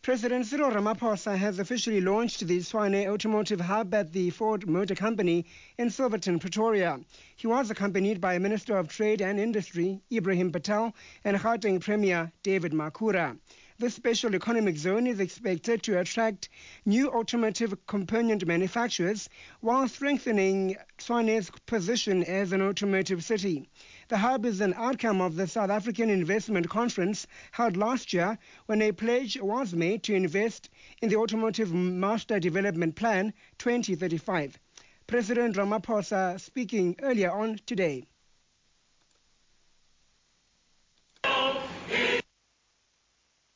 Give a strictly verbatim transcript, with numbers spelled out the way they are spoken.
President Cyril Ramaphosa has officially launched the Tshwane Automotive Hub at the Ford Motor Company in Silverton, Pretoria. He was accompanied by Minister of Trade and Industry, Ibrahim Patel, and Gauteng Premier, David Makhura. This special economic zone is expected to attract new automotive component manufacturers while strengthening Tshwane's position as an automotive city. The hub is an outcome of the South African Investment Conference held last year, when a pledge was made to invest in the Automotive Master Development Plan twenty thirty-five. President Ramaphosa speaking earlier on today.